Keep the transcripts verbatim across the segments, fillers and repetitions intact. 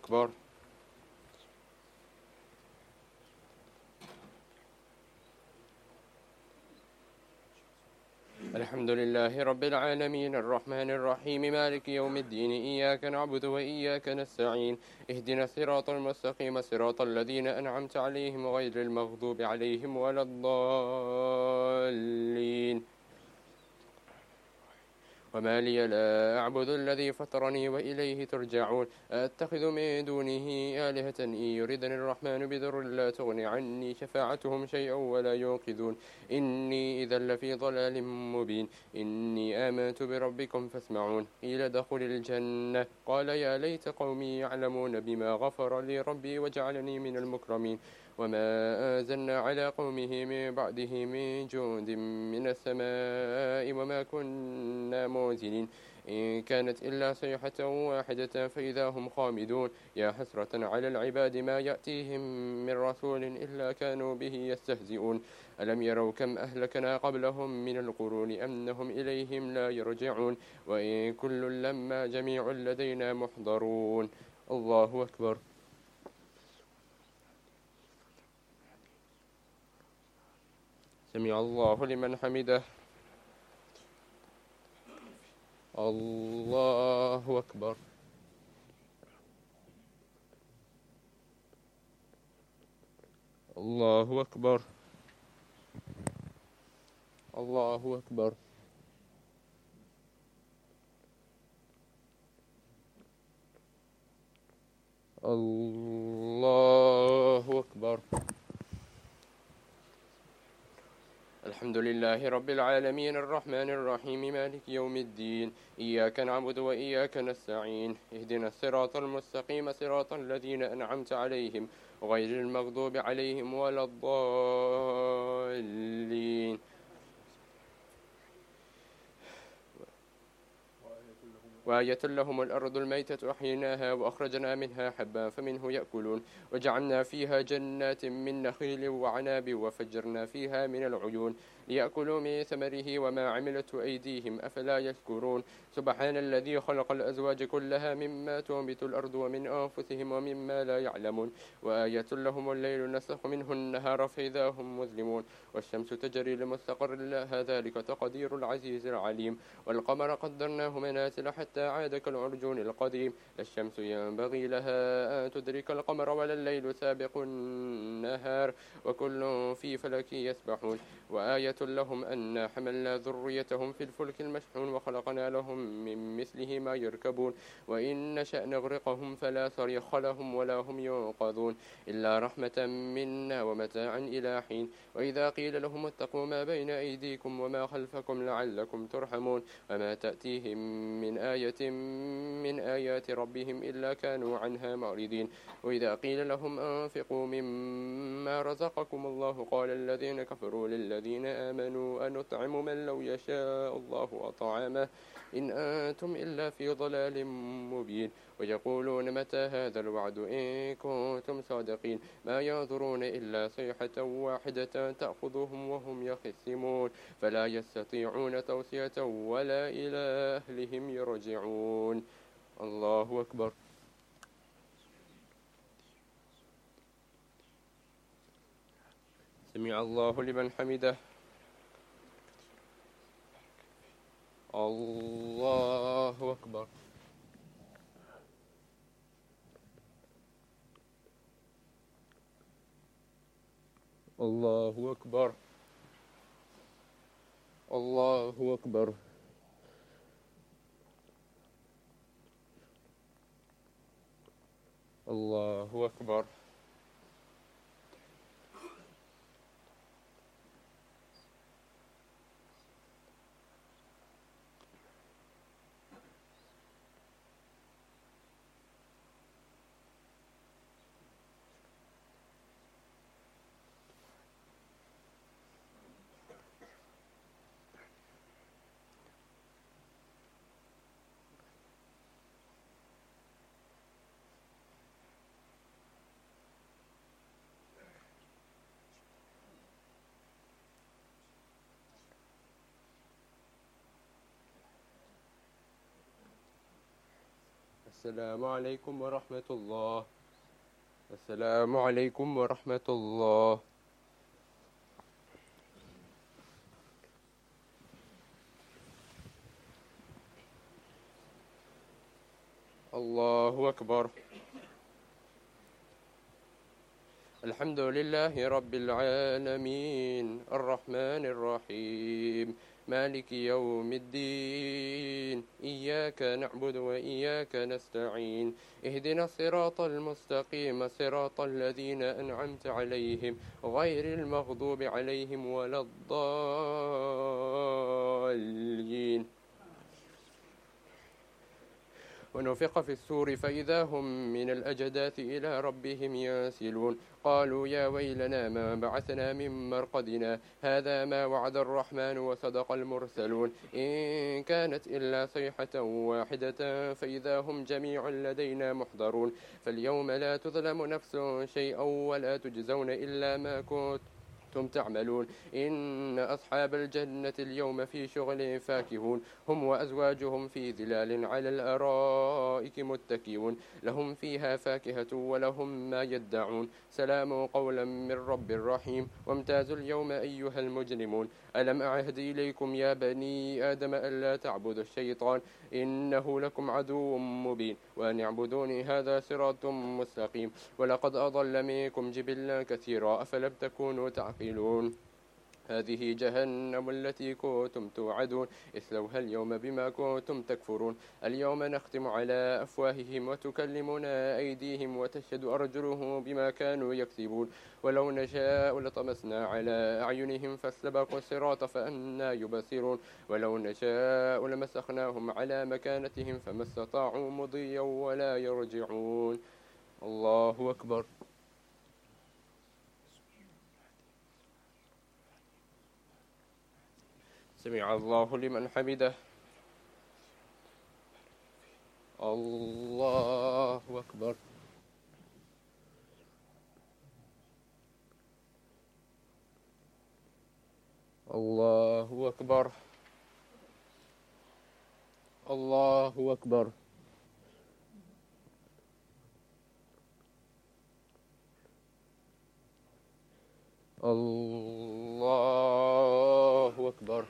أكبر. الحمد لله رب العالمين الرحمن الرحيم مالك يوم الدين إياك نعبد وإياك نستعين اهدنا الصراط المستقيم صراط الذين أنعمت عليهم غير المغضوب عليهم ولا الضالين. وما لي لا أعبد الذي فطرني وإليه ترجعون أتخذ من دونه آلهة إن يردني الرحمن بضر لا تغني عني شفاعتهم شيئا ولا ينقذون إني إذا لفي ضلال مبين إني آمنت بربكم فاسمعون قيل ادخل الجنة قال يا ليت قومي يعلمون بما غفر لي ربي وجعلني من المكرمين وما أنزلنا على قومه من بعده من جند من السماء وما كنا منزلين إن كانت إلا صيحة واحدة فإذا هم خامدون يا حسرة على العباد ما يأتيهم من رسول إلا كانوا به يستهزئون ألم يروا كم أهلكنا قبلهم من القرون أنهم إليهم لا يرجعون وإن كل لما جميع لدينا محضرون. الله أكبر. سمع الله لمن حمده. الله أكبر. الله أكبر. الله أكبر. الله أكبر. الحمد لله رب العالمين الرحمن الرحيم مالك يوم الدين إياك نعبد وإياك نستعين اهدنا الصراط المستقيم صراط الذين أنعمت عليهم غير المغضوب عليهم ولا الضالين. وآية لهم الأرض الميتة أحييناها وأخرجنا منها حبا فمنه يأكلون وجعلنا فيها جنات من نخيل وعناب وفجرنا فيها من العيون ليأكلوا من ثمره وما عملته أيديهم أفلا يشكرون سبحان الذي خلق الأزواج كلها مما تنبت الأرض ومن أنفسهم ومما لا يعلمون وآية لهم الليل نسخ منه النهار فإذا هم مظلمون والشمس تجري لمستقر لها ذلك تقدير العزيز العليم والقمر قدرناه منازل حتى عاد كالعرجون القديم لا الشمس ينبغي لها أن تدرك القمر ولا الليل سابق النهار وكل في فلك يسبحون وآية لهم أن حملنا ذريتهم في الفلك المشحون وخلقنا لهم من مثله ما يركبون وإن نشأ نغرقهم فلا صريخ لهم ولا هم ينقذون إلا رحمة منا ومتاعا إلى حين وإذا قيل لهم اتقوا ما بين أيديكم وما خلفكم لعلكم ترحمون وما تأتيهم من آية من آيات ربهم إلا كانوا عنها معرضين وإذا قيل لهم أنفقوا مما رزقكم الله قال الذين كفروا للذين آمنوا أنطعم من لو يشاء الله أطعمه إن أنتم إلا في ضلال مبين ويقولون متى هذا الوعد إن كنتم صادقين ما ينظرون إلا صيحة واحدة تأخذهم وهم يخصمون فلا يستطيعون توصية ولا إلى أهلهم يرجعون. الله أكبر. سمع الله لمن حمده. الله أكبر. الله أكبر. الله أكبر. الله أكبر. السلام عليكم ورحمة الله. السلام عليكم ورحمة الله. الله أكبر. الحمد لله رب العالمين الرحمن الرحيم مالك يوم الدين إياك نعبد وإياك نستعين اهدنا الصراط المستقيم صراط الذين أنعمت عليهم غير المغضوب عليهم ولا الضالين. ونفخ في السور فإذا هم من الأجداث إلى ربهم ينسلون قالوا يا ويلنا ما بعثنا من مرقدنا هذا ما وعد الرحمن وصدق المرسلون إن كانت إلا صيحة واحدة فإذا هم جميع لدينا محضرون فاليوم لا تظلم نفس شيئا ولا تجزون إلا ما كنتم تعملون إن أصحاب الجنة اليوم في شغل فاكهون هم وأزواجهم في ظلال على الأرائك متكئون لهم فيها فاكهة ولهم ما يدعون سلام قولا من رب رحيم وامتازوا اليوم أيها المجرمون ألم أعهد إليكم يا بني آدم ألا تعبدوا الشيطان إنه لكم عدو مبين وأن اعبدوني هذا صراط مستقيم ولقد أضل منكم جبلا كثيرا أفلم تكونوا تعقلون هذه جهنم التي كنتم توعدون اصلوها اليوم بما كنتم تكفرون اليوم نختم على أفواههم وتكلمنا أيديهم وتشهد أرجلهم بما كانوا يكسبون ولو نشاء لطمسنا على أعينهم فاستبقوا الصراط فأنا يبصرون ولو نشاء لمسخناهم على مكانتهم فما استطاعوا مضيا ولا يرجعون. الله أكبر. سمع الله لمن حمده. الله أكبر. الله أكبر. الله أكبر. الله أكبر.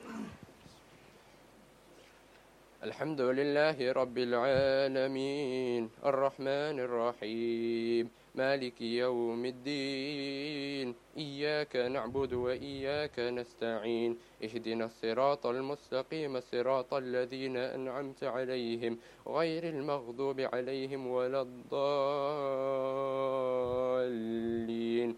الحمد لله رب العالمين الرحمن الرحيم مالك يوم الدين إياك نعبد وإياك نستعين اهدنا الصراط المستقيم صراط الذين أنعمت عليهم غير المغضوب عليهم ولا الضالين.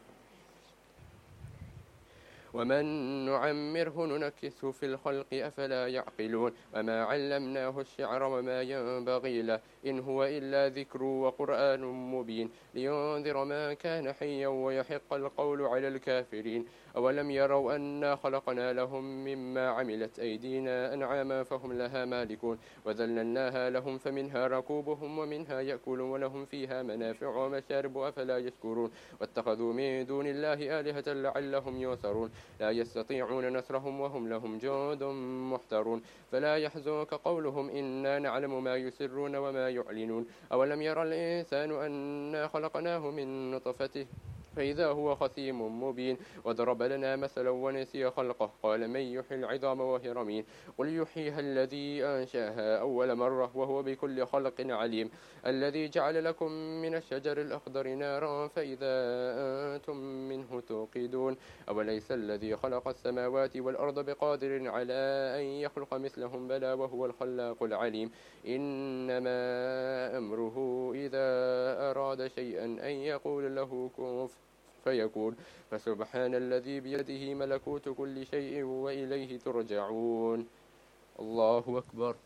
ومن نعمره ننكسه في الخلق أفلا يعقلون وما علمناه الشعر وما ينبغي له إن هو إلا ذكر وقرآن مبين لينذر من كان حيا ويحق القول على الكافرين أولم يروا أنا خلقنا لهم مما عملت أيدينا أنعاما فهم لها مالكون وذللناها لهم فمنها ركوبهم ومنها يأكلون ولهم فيها منافع ومشارب أفلا يشكرون واتخذوا من دون الله آلهة لعلهم ينصرون لا يستطيعون نصرهم وهم لهم جند محضرون فلا يحزنك قولهم إنا نعلم ما يسرون وما يعلنون أولم يرى الإنسان أنا خلقناه من نطفة فإذا هو خصيم مبين وضرب لنا مثلا ونسي خلقه قال من يحيي العظام وهي رميم قل يحييها الذي أنشأها أول مرة وهو بكل خلق عليم الذي جعل لكم من الشجر الأخضر نارا فإذا أنتم منه توقدون أوليس الذي خلق السماوات والأرض بقادر على أن يخلق مثلهم بلى وهو الخلاق العليم إنما أمره إذا أراد شيئا أن يقول له كن فيكون فسبحان الذي بيده ملكوت كل شيء وإليه ترجعون. الله أكبر.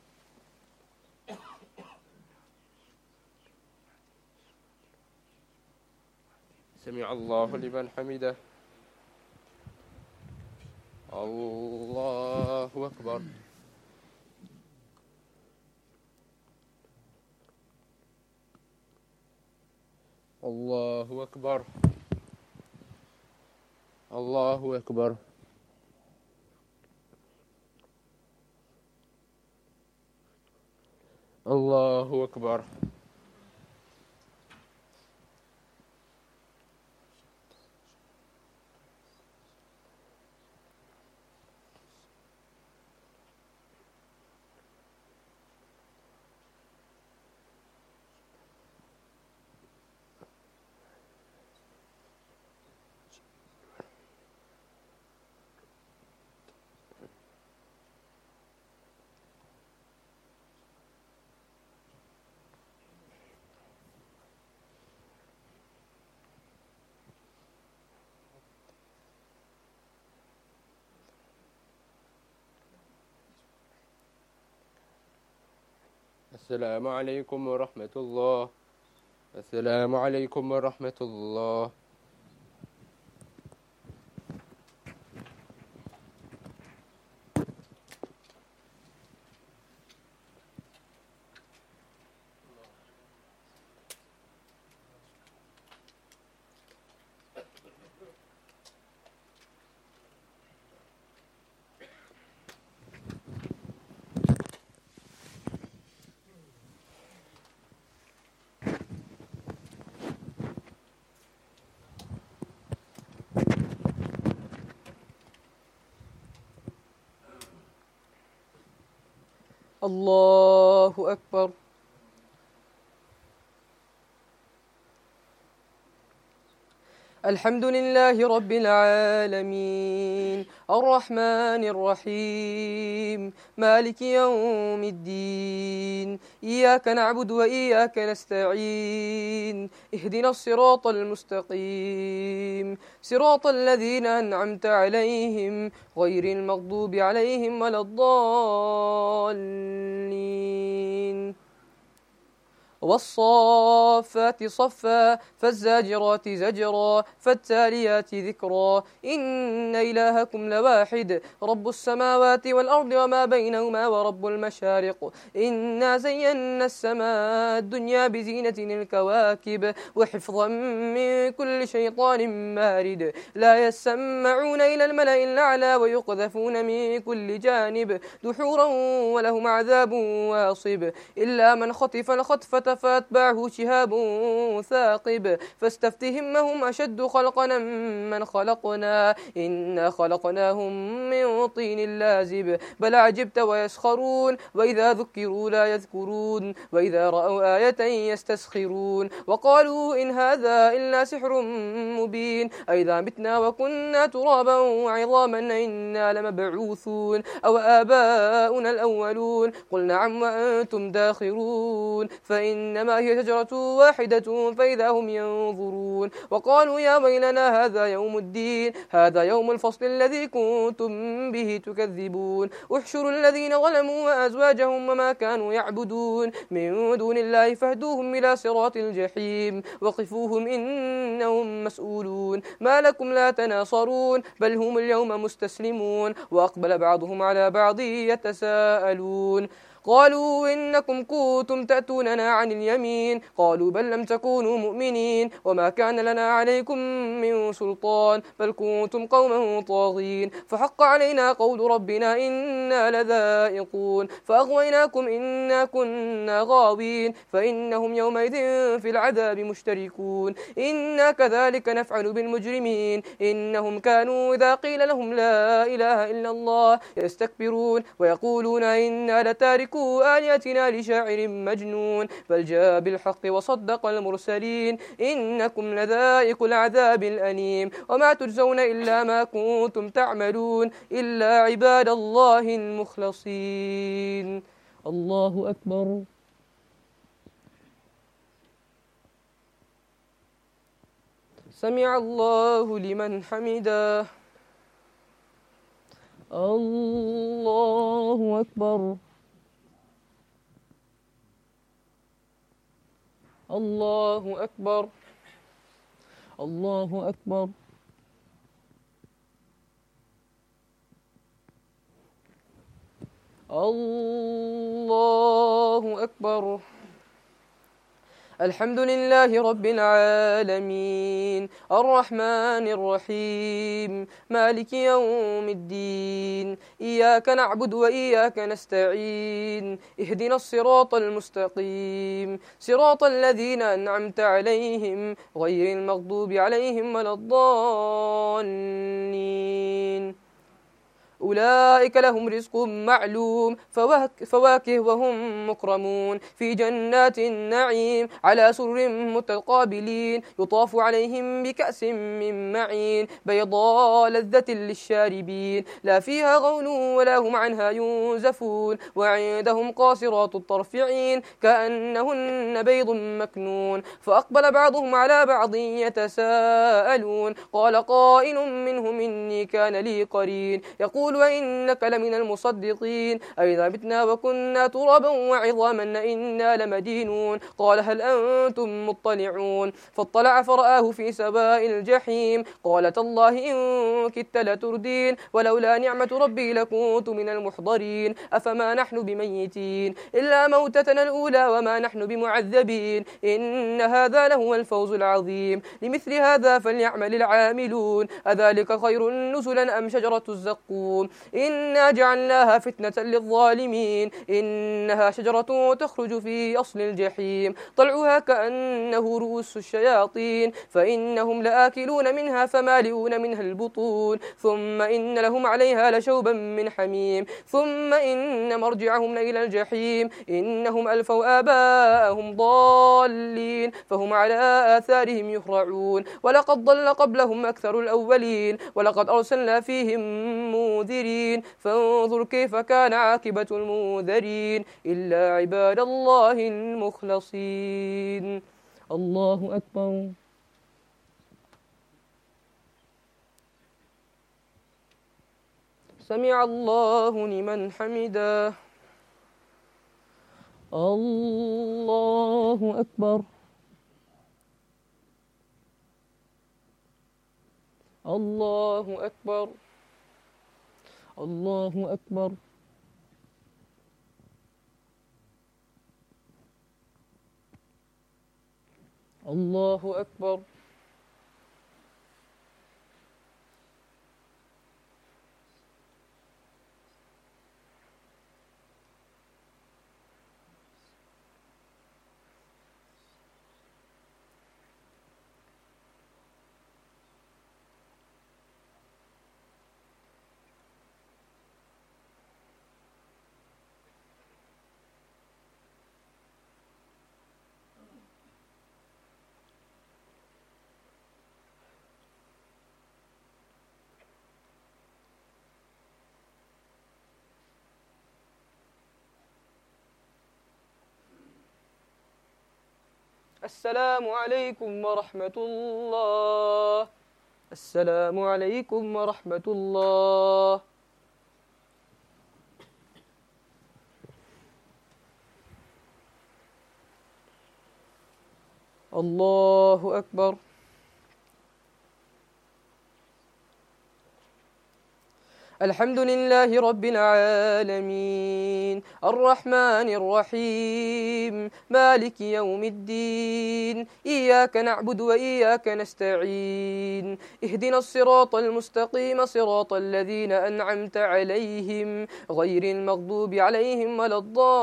سمع الله لمن حمده. الله أكبر. الله أكبر. الله أكبر. الله أكبر. السلام عليكم ورحمة الله. السلام عليكم ورحمة الله. الله أكبر. الحمد لله رب العالمين الرحمن الرحيم مالك يوم الدين إياك نعبد وإياك نستعين اهدنا الصراط المستقيم صراط الذين أنعمت عليهم غير المغضوب عليهم ولا الضالين. والصافات صفا فالزاجرات زجرا فالتاليات ذكرا إن إلهكم لواحد رب السماوات والأرض وما بينهما ورب المشارق إنا زينا السماء الدنيا بزينة الكواكب وحفظا من كل شيطان مارد لا يسمعون إلى الملأ الأعلى ويقذفون من كل جانب دحورا ولهم عذاب واصب إلا من خطف الخطفة فاتبعه شهاب ثاقب فاستفتهم هم أشد خلقنا من خلقنا إنا خلقناهم من طين لازب بل عجبت ويسخرون وإذا ذكروا لا يذكرون وإذا رأوا آية يستسخرون وقالوا إن هذا إلا سحر مبين أئذا متنا وكنا ترابا وعظاما إنا لمبعوثون أو آباؤنا الأولون قل نعم وأنتم داخرون فإن إنما هي شجرة واحدة فإذا هم ينظرون وقالوا يا ويلنا هذا يوم الدين هذا يوم الفصل الذي كنتم به تكذبون احشروا الذين ظلموا وأزواجهم وما كانوا يعبدون من دون الله فاهدوهم إلى صراط الجحيم وقفوهم إنهم مسؤولون ما لكم لا تناصرون بل هم اليوم مستسلمون وأقبل بعضهم على بعض يتساءلون قالوا إنكم كنتم تأتوننا عن اليمين قالوا بل لم تكونوا مؤمنين وما كان لنا عليكم من سلطان بل كنتم قوما طاغين فحق علينا قول ربنا إنا لذائقون فأغويناكم إنا كنا غاوين فإنهم يومئذ في العذاب مشتركون إنا كذلك نفعل بالمجرمين إنهم كانوا إذا قيل لهم لا إله إلا الله يستكبرون ويقولون إنا لتاركون آلهتنا لشاعر مجنون بل جاء بالحق وصدق المرسلين إنكم لذائق العذاب الأليم وما تجزون إلا ما كنتم تعملون إلا عباد الله المخلصين. الله أكبر. سمع الله لمن حمده. الله أكبر. الله أكبر. الله أكبر. الله أكبر. الحمد لله رب العالمين الرحمن الرحيم مالك يوم الدين إياك نعبد وإياك نستعين اهدنا الصراط المستقيم صراط الذين أنعمت عليهم غير المغضوب عليهم ولا الضالين أولئك لهم رزق معلوم فواكه وهم مكرمون في جنات النعيم على سرر متقابلين يطاف عليهم بكأس من معين بيضاء لذة للشاربين لا فيها غول ولا هم عنها ينزفون وعندهم قاصرات الطرف عين كأنهن بيض مكنون فأقبل بعضهم على بعض يتساءلون قال قائل منهم إني كان لي قرين يقول وإنك لمن المصدقين أئذا متنا وكنا ترابا وعظاما إنا لمدينون قال هل أنتم مطلعون فاطلع فرآه في سواء الجحيم قال تالله إن كدت لتردين ولولا نعمة ربي لكنت من المحضرين أفما نحن بميتين إلا موتتنا الأولى وما نحن بمعذبين إن هذا لهو الفوز العظيم لمثل هذا فليعمل العاملون أذلك خير نزلا أم شجرة الزقوم إنا جعلناها فتنة للظالمين إنها شجرة تخرج في أصل الجحيم طلعها كأنه رؤوس الشياطين فإنهم لآكلون منها فمالئون منها البطون ثم إن لهم عليها لشوبا من حميم ثم إن مرجعهم إلى الجحيم إنهم ألفوا آباءهم ضالين فهم على آثارهم يهرعون ولقد ضل قبلهم أكثر الأولين ولقد أرسلنا فيهم منذرين فانظر كيف كان عاقبة المنذرين إلا عباد الله المخلصين الله أكبر سمع الله لمن حمده الله أكبر الله أكبر الله أكبر الله أكبر السلام عليكم ورحمة الله السلام عليكم ورحمة الله الله أكبر الحمد لله رب العالمين الرحمن الرحيم مالك يوم الدين إياك نعبد وإياك نستعين اهدنا الصراط المستقيم صراط الذين أنعمت عليهم غير المغضوب عليهم ولا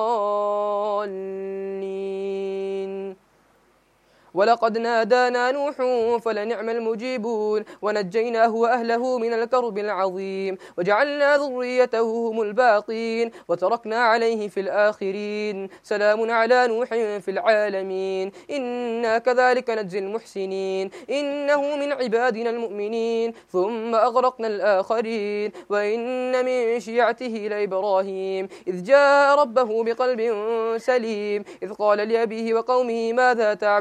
الضالين ولقد نادانا نوح فلنعم المجيبون ونجيناه وأهله من الكرب العظيم وجعلنا ذريته هم الباقين وتركنا عليه في الآخرين سلام على نوح في العالمين إنا كذلك نجزي المحسنين إنه من عبادنا المؤمنين ثم أغرقنا الآخرين وإن من شيعته لإبراهيم إذ جاء ربه بقلب سليم إذ قال لأبيه وقومه ماذا تعبدون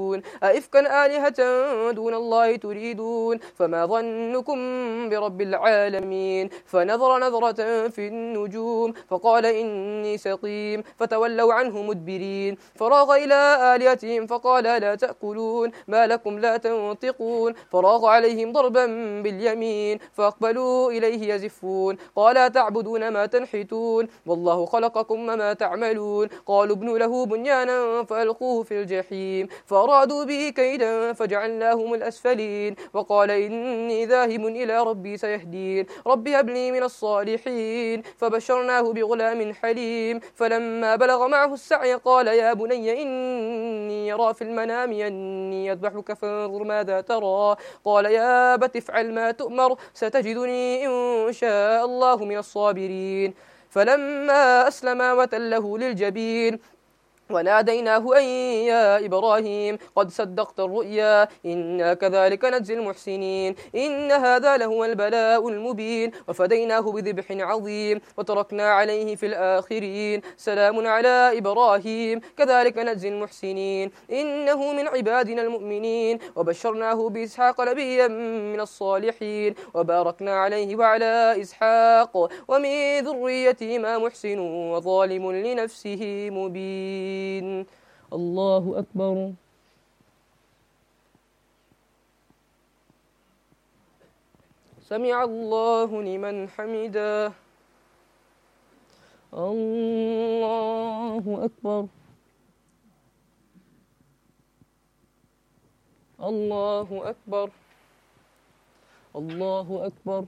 تعبدون أئفكا آلهة دون الله تريدون فما ظنكم برب العالمين فنظر نظرة في النجوم فقال إني سقيم فتولوا عنه مدبرين فراغ إلى آلهتهم فقال لا تأكلون ما لكم لا تنطقون فراغ عليهم ضربا باليمين فأقبلوا إليه يزفون قال تعبدون ما تنحتون والله خلقكم وما تعملون قالوا ابنوا له بنيانا فألقوه في الجحيم فأرادوا به كيدا فجعلناهم الأسفلين وقال إني ذاهب إلى ربي سيهدين ربي هب لي من الصالحين فبشرناه بغلام حليم فلما بلغ معه السعي قال يا بني إني يرى في المنام أني يذبحك فانظر ماذا ترى قال يا أبت افعل ما تؤمر ستجدني إن شاء الله من الصابرين فلما أسلما وتله للجبين وناديناه أن يا إبراهيم قد صدقت الرؤيا إنا كذلك نجزي المحسنين إن هذا لهو البلاء المبين وفديناه بذبح عظيم وتركنا عليه في الآخرين سلام على إبراهيم كذلك نجزي المحسنين إنه من عبادنا المؤمنين وبشرناه بإسحاق نبيا من الصالحين وباركنا عليه وعلى إسحاق ومن ذريتهما محسن وظالم لنفسه مبين. الله أكبر. سمع الله لمن حمده. الله أكبر. الله أكبر. الله أكبر.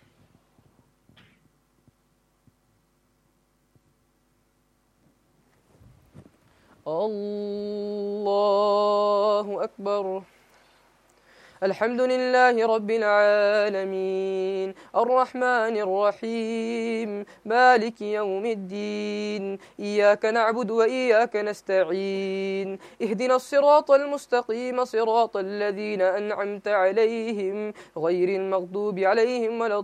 الله أكبر. الحمد لله رب العالمين الرحمن الرحيم مالك يوم الدين إياك نعبد وإياك نستعين اهدنا الصراط المستقيم صراط الذين أنعمت عليهم غير المغضوب عليهم ولا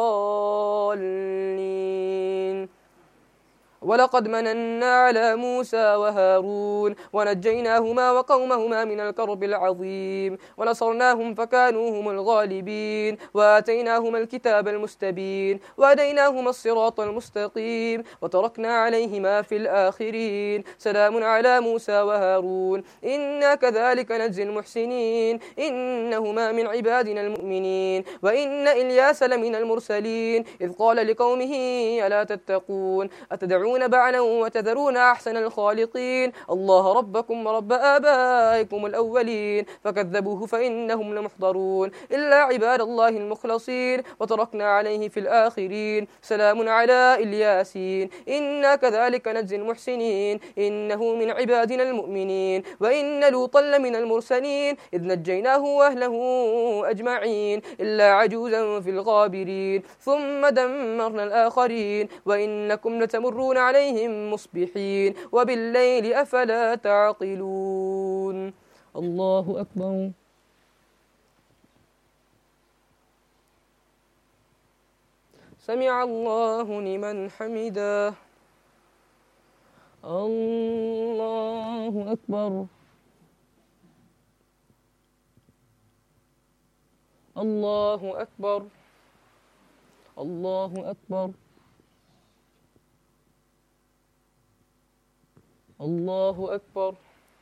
الضالين. ولقد مننا على موسى وهارون ونجيناهما وقومهما من الكرب العظيم ونصرناهم فكانوا هم الغالبين وآتيناهما الكتاب المستبين وهديناهما الصراط المستقيم وتركنا عليهما في الآخرين سلام على موسى وهارون إنا كذلك نجزي المحسنين إنهما من عبادنا المؤمنين وإن إلياس لمن المرسلين إذ قال لقومه ألا تتقون أتدعون بعلا وتذرون أحسن الخالقين الله ربكم ورب آبائكم الأولين فكذبوه فإنهم لمحضرون إلا عباد الله المخلصين وتركنا عليه في الآخرين سلام على الياسين إنا كذلك نجزي المحسنين إنه من عبادنا المؤمنين وإن لوطا لمن المرسلين إذ نجيناه وأهله أجمعين إلا عجوزا في الغابرين ثم دمرنا الآخرين وإنكم لتمرون عليهم مصبحين وبالليل أفلا تعقلون. الله أكبر. سمع الله لمن حمده. الله أكبر. الله أكبر. الله أكبر. الله أكبر.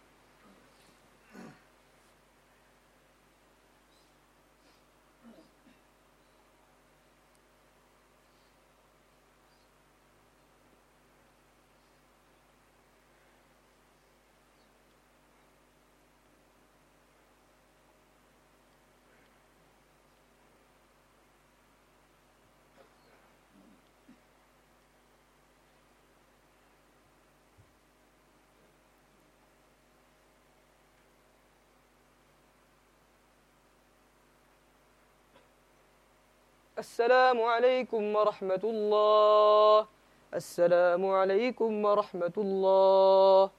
السلام عليكم ورحمة الله. السلام عليكم ورحمة الله.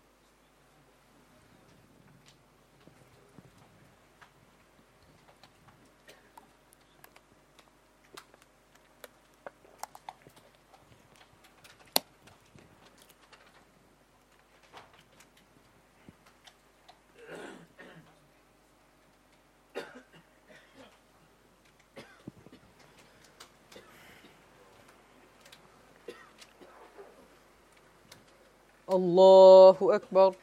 الله أكبر.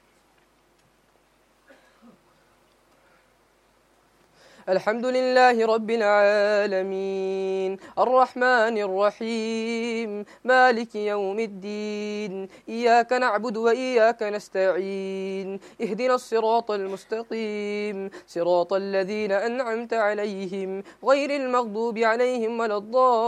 الحمد لله رب العالمين الرحمن الرحيم مالك يوم الدين إياك نعبد وإياك نستعين اهدنا الصراط المستقيم صراط الذين أنعمت عليهم غير المغضوب عليهم ولا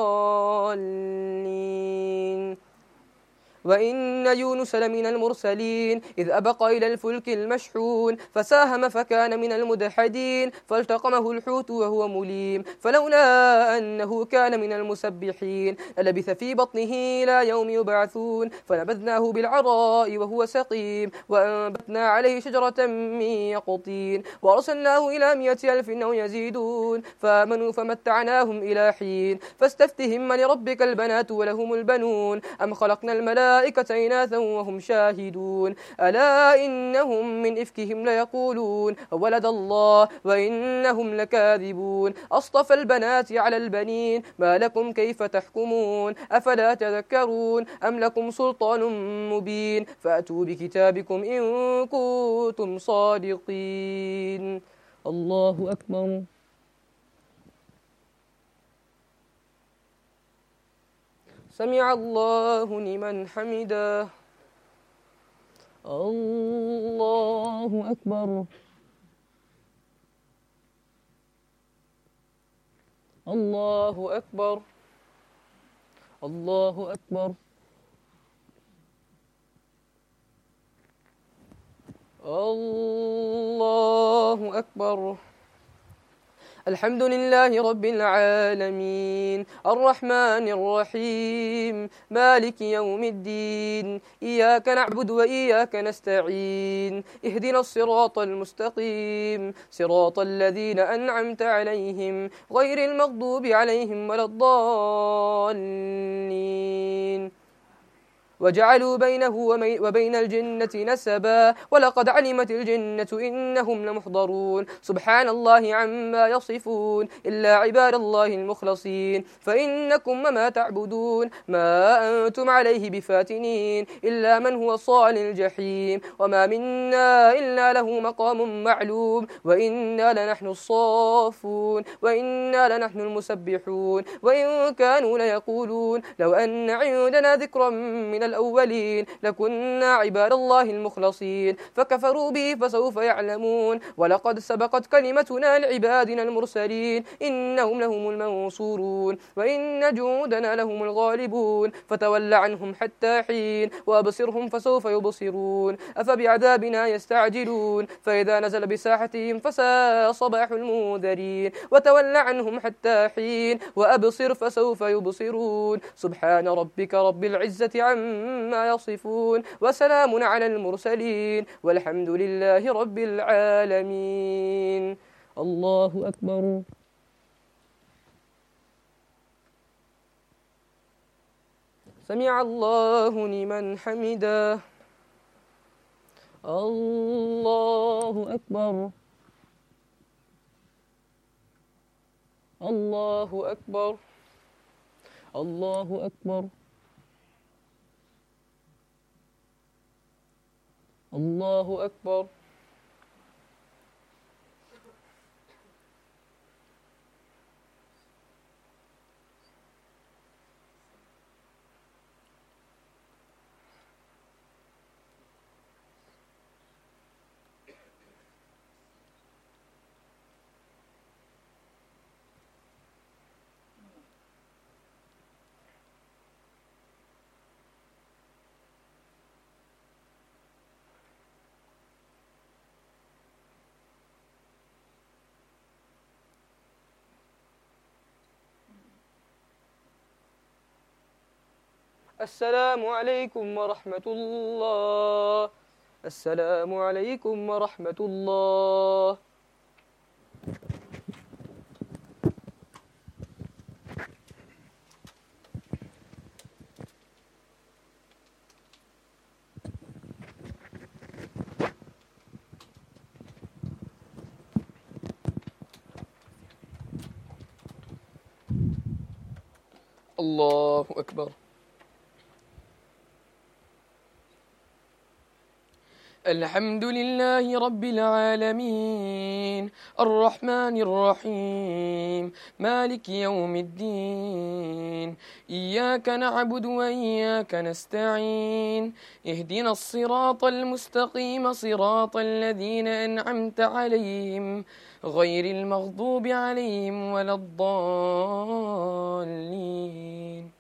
الضالين. وإن يونس لمن المرسلين إذ أبق إلى الفلك المشحون فساهم فكان من المدحدين فالتقمه الحوت وهو مليم فلولا أنه كان من المسبحين للبث في بطنه إلى يوم يبعثون فنبذناه بالعراء وهو سقيم وأنبتنا عليه شجرة من يقطين وأرسلناه إلى مئة ألف أو يزيدون فآمنوا فمتعناهم إلى حين فاستفتهم لربك البنات ولهم البنون أم خلقنا الملائكة الملائكة إناثا وهم شاهدون ألا إنهم من إفكهم ليقولون ولد الله وإنهم لكاذبون أصطفى البنات على البنين ما لكم كيف تحكمون أفلا تذكرون أم لكم سلطان مبين فأتوا بكتابكم إن كنتم صادقين. الله أكبر. سمع الله لمن حمده. الله أكبر. الله أكبر. الله أكبر. الله أكبر. الحمد لله رب العالمين الرحمن الرحيم مالك يوم الدين إياك نعبد وإياك نستعين اهدنا الصراط المستقيم صراط الذين أنعمت عليهم غير المغضوب عليهم ولا الضالين. وجعلوا بينه وبين الجنة نسبا ولقد علمت الجنة إنهم لمحضرون سبحان الله عما يصفون إلا عباد الله المخلصين فإنكم وما تعبدون ما أنتم عليه بفاتنين إلا من هو صال الجحيم وما منا إلا له مقام معلوم وإنا لنحن الصافون وإنا لنحن المسبحون وإن كانوا ليقولون لو أن عندنا ذكرا من الأولين لكنا عباد الله المخلصين فكفروا به فسوف يعلمون ولقد سبقت كلمتنا لعبادنا المرسلين إنهم لهم المنصورون وإن جندنا لهم الغالبون فتول عنهم حتى حين وأبصرهم فسوف يبصرون أفبعذابنا يستعجلون فإذا نزل بساحتهم فساء صباح المنذرين وتول عنهم حتى حين وأبصر فسوف يبصرون سبحان ربك رب العزة عما ما يصفون وسلام على المرسلين والحمد لله رب العالمين. الله أكبر. سمع الله لمن حمده. الله أكبر. الله أكبر. الله أكبر. الله أكبر. السلام عليكم ورحمة الله. السلام عليكم ورحمة الله. الله أكبر. الحمد لله رب العالمين الرحمن الرحيم مالك يوم الدين إياك نعبد وإياك نستعين اهدنا الصراط المستقيم صراط الذين أنعمت عليهم غير المغضوب عليهم ولا الضالين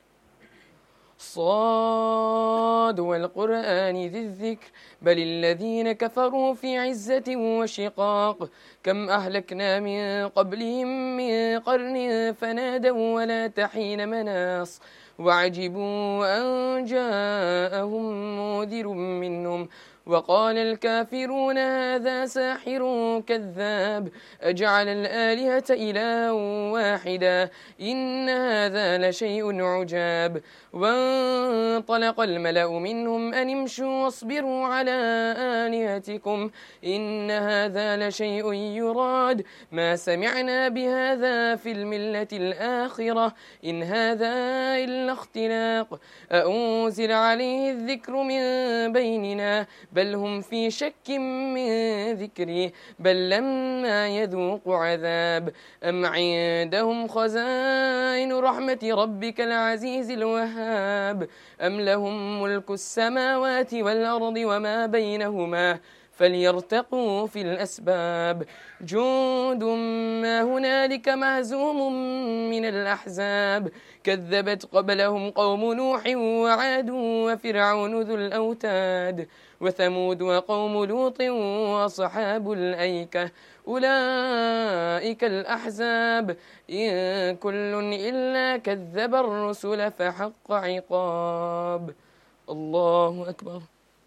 صاد والقرآن ذي الذكر بل الذين كفروا في عزة وشقاق كم أهلكنا من قبلهم من قرن فنادوا ولا تحين مناص وعجبوا أن جاءهم منذر منهم وقال الكافرون هذا ساحر كذاب أجعل الآلهة إلها واحدا إن هذا لشيء عجاب وانطلق الملأ منهم أن امشوا واصبروا على آلهتكم إن هذا لشيء يراد ما سمعنا بهذا في الملة الآخرة إن هذا إلا اختلاق أأنزل عليه الذكر من بيننا بل هم في شك من ذكري بل لما يذوقوا عذاب أم عندهم خزائن رحمة ربك العزيز الوهاب أم لهم ملك السماوات والأرض وما بينهما فليرتقوا في الأسباب جند ما هنالك مهزوم من الأحزاب كذبت قبلهم قوم نوح وعاد وفرعون ذو الأوتاد وثمود وقوم لوط وأصحاب الأيكة أولئك الأحزاب إن كل إلا كذب الرسل فحق عقاب الله أكبر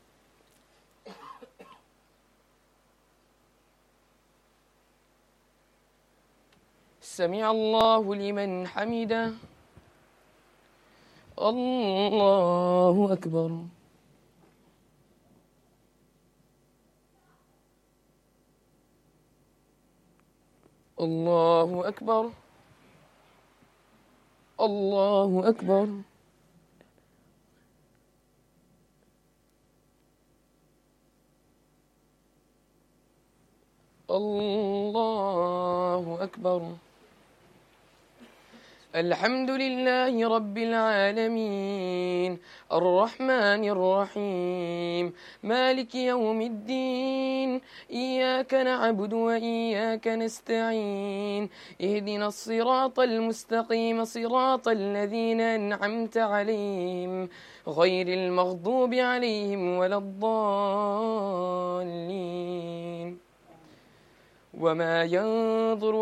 سمع الله لمن حمده الله أكبر الله أكبر الله أكبر الله أكبر الحمد لله رب العالمين الرحمن الرحيم مالك يوم الدين إياك نعبد وإياك نستعين اهدنا الصراط المستقيم صراط الذين أنعمت عليهم غير المغضوب عليهم ولا الضالين وما ينظر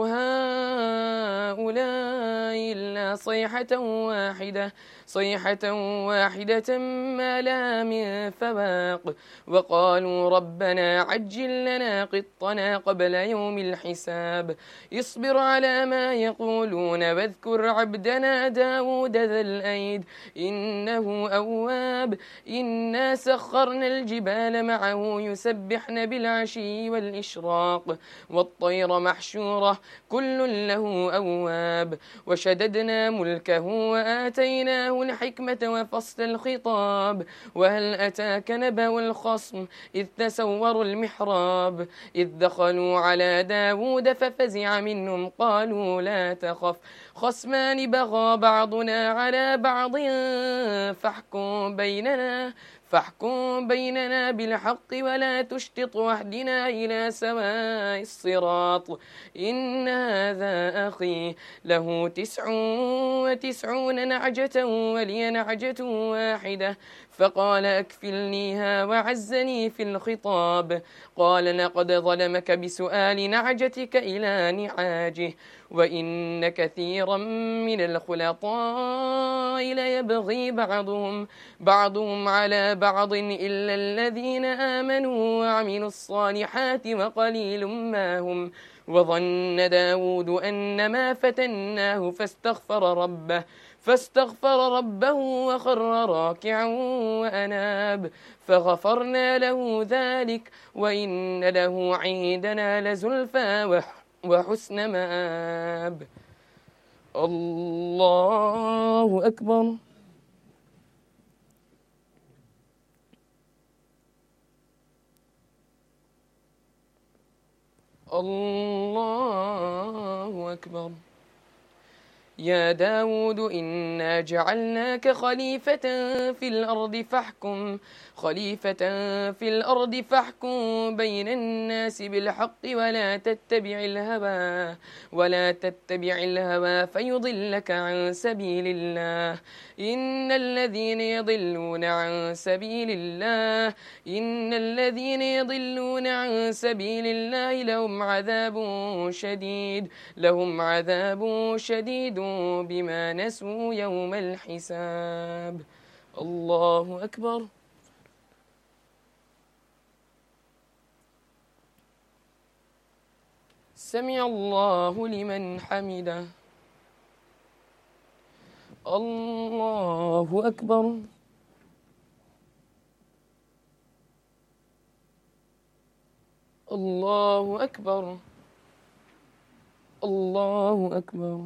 هؤلاء إلا صيحة واحدة صيحة واحدة ما لها من فواق وقالوا ربنا عجل لنا قطنا قبل يوم الحساب اصبر على ما يقولون واذكر عبدنا داود ذا الأيد إنه أواب إنا سخرنا الجبال معه يسبحن بالعشي والإشراق والطير محشورة كل له أواب وشددنا ملكه وآتيناه الحكمة وفصل الخطاب وهل أتاك نبأ الخصم إذ تسوروا المحراب إذ دخلوا على داود ففزع منهم قالوا لا تخف خصمان بغى بعضنا على بعض فاحكم بيننا فاحكم بيننا بالحق ولا تشتط واهدنا إلى سواء الصراط إن هذا أخي له تسع وتسعون نعجة ولي نعجة واحدة فقال أكفلنيها وعزني في الخطاب قال لقد ظلمك بسؤال نعجتك إلى نعاجه وإن كثيرا من الخلطاء ليبغي بعضهم بعضهم على بعض إلا الذين آمنوا وعملوا الصالحات وقليل ما هم وظن داود أنما فتناه فاستغفر ربه فاستغفر ربه وخر راكعا وأناب فغفرنا له ذلك وإن له عندنا لزلفى وحسن مآب الله أكبر الله أكبر. يا داود إنا جعلناك خليفة في الأرض فاحكم خليفة في الأرض فاحكم بين الناس بالحق ولا تتبع الهوى ولا تتبع الهوى فيضلك عن سبيل الله. إن الذين يضلون عن سبيل الله إن الذين يضلون عن سبيل الله لهم عذاب شديد لهم عذاب شديد بما نسوا يوم الحساب. الله أكبر. سمع الله لمن حمده. الله أكبر. الله أكبر. الله أكبر.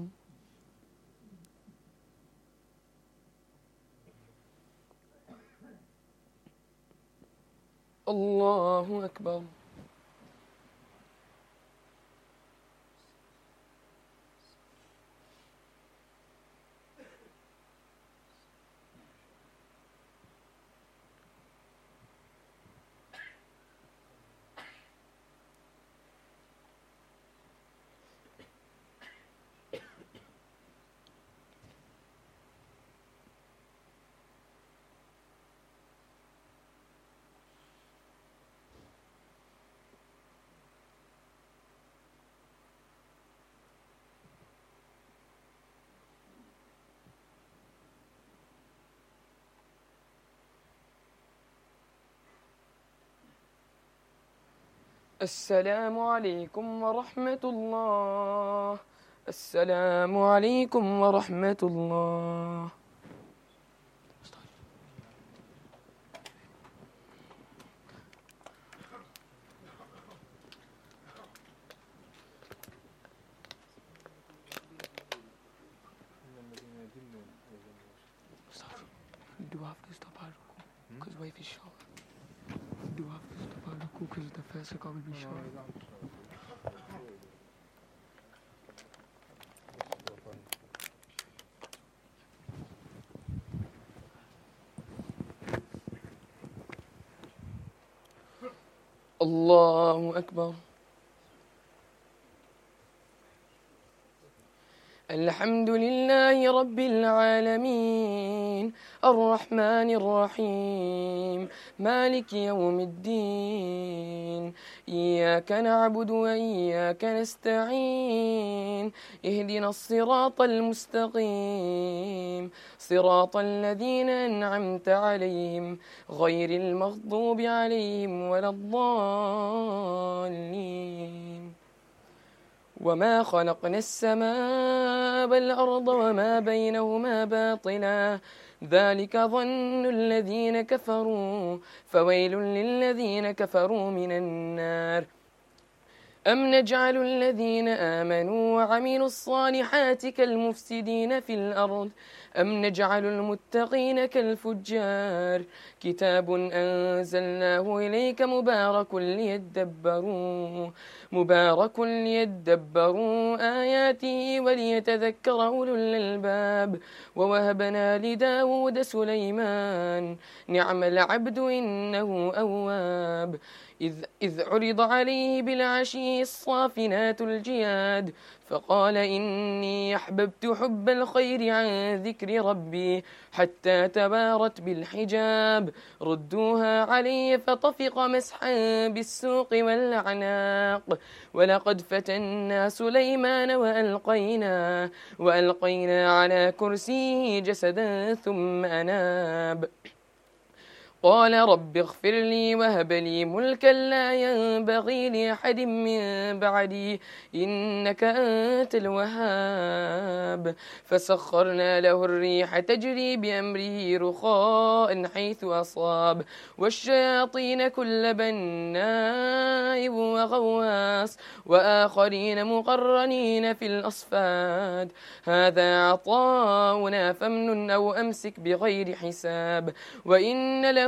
الله أكبر. السلام عليكم ورحمة الله. السلام عليكم ورحمة الله. Do I have to stop our ruku? Because wife is short. Do I have to stop our ruku? Because the first rakah will be short. الله أكبر. الحمد لله رب العالمين الرحمن الرحيم مالك يوم الدين إياك نعبد وإياك نستعين اهدنا الصراط المستقيم صراط الذين أنعمت عليهم غير المغضوب عليهم ولا الضالين. وما خلقنا السماء والأرض وما بينهما باطلا ذلك ظن الذين كفروا فويل للذين كفروا من النار. أم نجعل الذين آمنوا وعملوا الصالحات كالمفسدين في الأرض أم نجعل المتقين كالفجار. كتاب أنزلناه إليك مبارك ليدبروا مبارك ليدبروا آياته وليتذكر أولو الألباب. ووهبنا لداود سليمان نعم العبد إنه أواب. إذ, إذ عرض عليه بالعشي الصافنات الجياد فقال إني أحببت حب الخير عن ذكر ربي حتى تبارت بالحجاب. ردوها علي فطفق مسحا بالسوق والأعناق. ولقد فتنا سليمان وألقينا وألقينا على كرسيه جسدا ثم أناب. قال رب اغفر لي وهب لي ملكا لا ينبغي لأحد من بعدي إنك أنت الوهاب. فسخرنا له الريح تجري بأمره رخاء حيث أصاب والشياطين كل بناء وغواص وآخرين مقرنين في الأصفاد. هذا عطاؤنا فامنن أو أمسك بغير حساب وإن له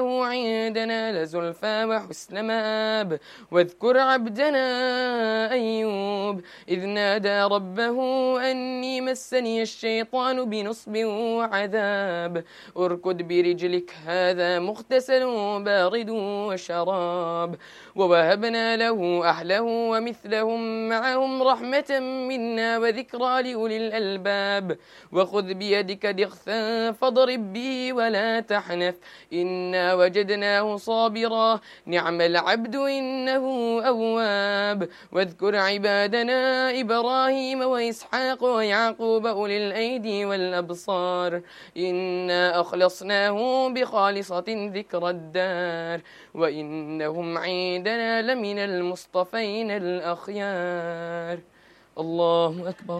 إنه عندنا لزلفى وحسن مآب. واذكر عبدنا أيوب إذ نادى ربه أني مسني الشيطان بنصب وعذاب. اركض برجلك هذا مغتسل بارد وشراب. ووهبنا له أهله ومثلهم معهم رحمة منا وذكرى لأولي الألباب. وخذ بيدك ضغثا فاضرب به ولا تحنث إنا وجدناه صابرا نعم العبد إنه أواب. واذكر عبادنا إبراهيم وإسحاق ويعقوب أولي الأيدي والأبصار إنا أخلصناهم بخالصة ذكر الدار وإنهم عندنا لمن المصطفين الأخيار. الله أكبر.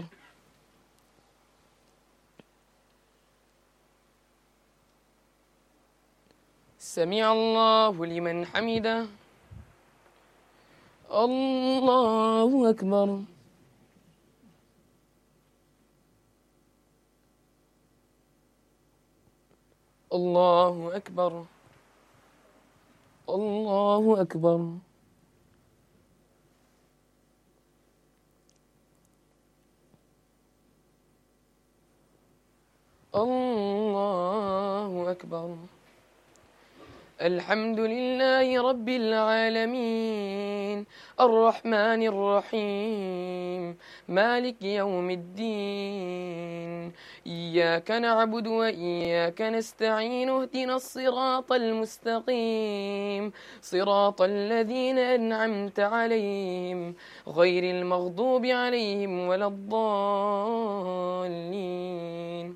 سمع الله لمن حمده. الله أكبر. الله أكبر. الله أكبر. الله أكبر. الحمد لله رب العالمين الرحمن الرحيم مالك يوم الدين إياك نعبد وإياك نستعين اهدنا الصراط المستقيم صراط الذين أنعمت عليهم غير المغضوب عليهم ولا الضالين.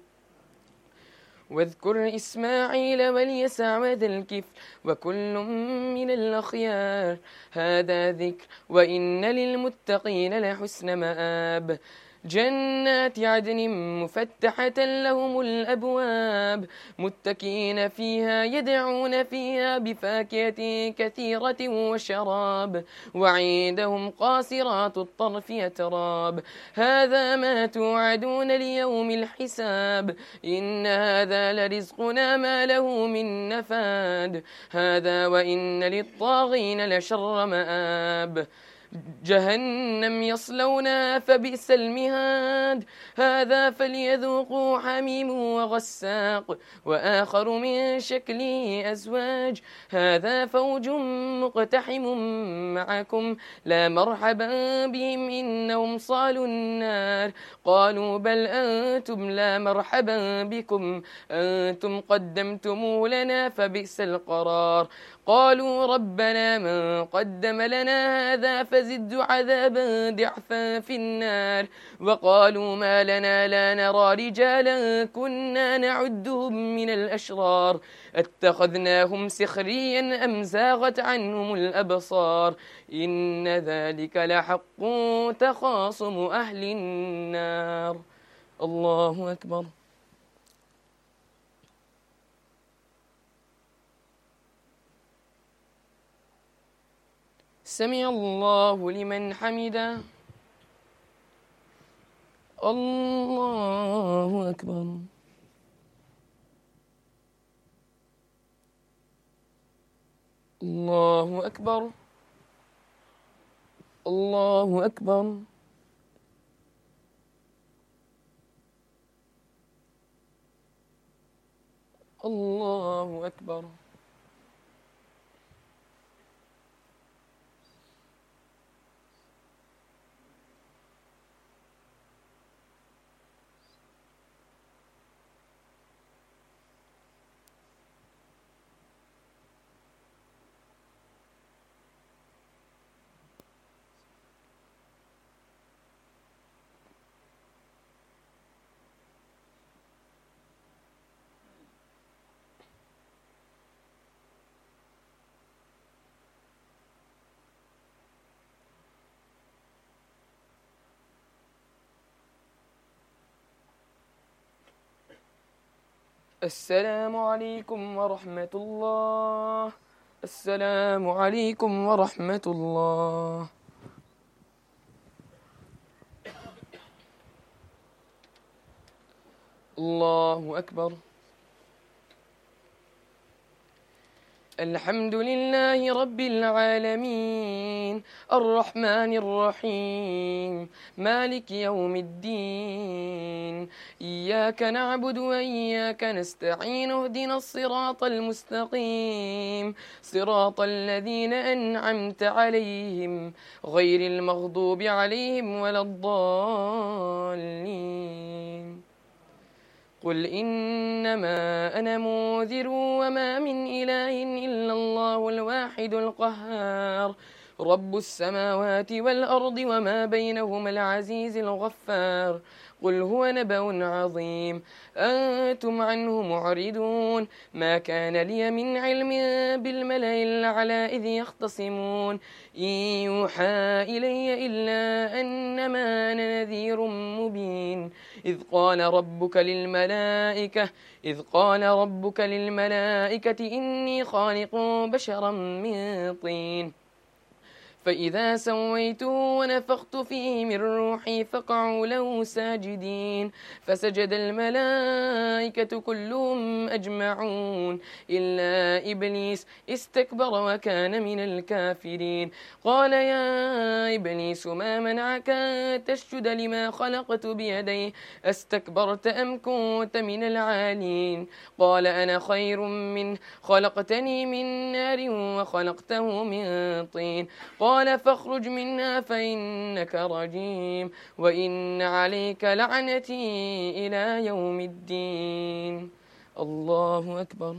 واذكر إسماعيل واليسع وذا الكفل وكل من الأخيار هذا ذكر وإن للمتقين لحسن مآب. جنات عدن مفتحة لهم الأبواب متكئين فيها يدعون فيها بفاكهة كثيرة وشراب وعندهم قاصرات الطرف أتراب هذا ما توعدون ليوم الحساب إن هذا لرزقنا ما له من نفاد هذا وإن للطاغين لشر مآب. جهنم يصلونها فبئس المهاد هذا فليذوقوا حميم وغساق وآخر من شكله أزواج هذا فوج مقتحم معكم لا مرحبا بهم إنهم صالوا النار قالوا بل أنتم لا مرحبا بكم أنتم قدمتموه لنا فبئس القرار قالوا ربنا من قدم لنا هذا فزد عذابا ضعفا في النار وقالوا ما لنا لا نرى رجالا كنا نعدهم من الأشرار اتخذناهم سخريا أم زاغت عنهم الأبصار إن ذلك لحق تخاصم أهل النار. الله أكبر. سمع الله لمن حمده. الله أكبر. الله أكبر. الله أكبر. الله أكبر. السلام عليكم ورحمة الله. السلام عليكم ورحمة الله. الله أكبر. الحمد لله رب العالمين الرحمن الرحيم مالك يوم الدين إياك نعبد وإياك نستعين اهدنا الصراط المستقيم صراط الذين أنعمت عليهم غير المغضوب عليهم ولا الضالين قل إنما أنا منذر وما من إله إلا الله الواحد القهار رب السماوات والأرض وما بينهما العزيز الغفار قل هو نبأ عظيم أنتم عنه معرضون ما كان لي من علم بالملأ الأعلى إذ يختصمون إن يوحى إلي إلا أنما أنا نذير مبين إذ قال ربك للملائكة إذ قال ربك للملائكة إني خالق بشرا من طين فإذا سويته ونفخت فيه من روحي فقعوا له ساجدين فسجد الملائكة كلهم أجمعون إلا إبليس استكبر وكان من الكافرين قال يا إبليس ما منعك تسجد لما خلقت بيدي أستكبرت أم كنت من العالين قال أنا خير منه خلقتني من نار وخلقته من طين قال فاخرج منها فإنك رجيم وإن عليك لعنتي إلى يوم الدين الله أكبر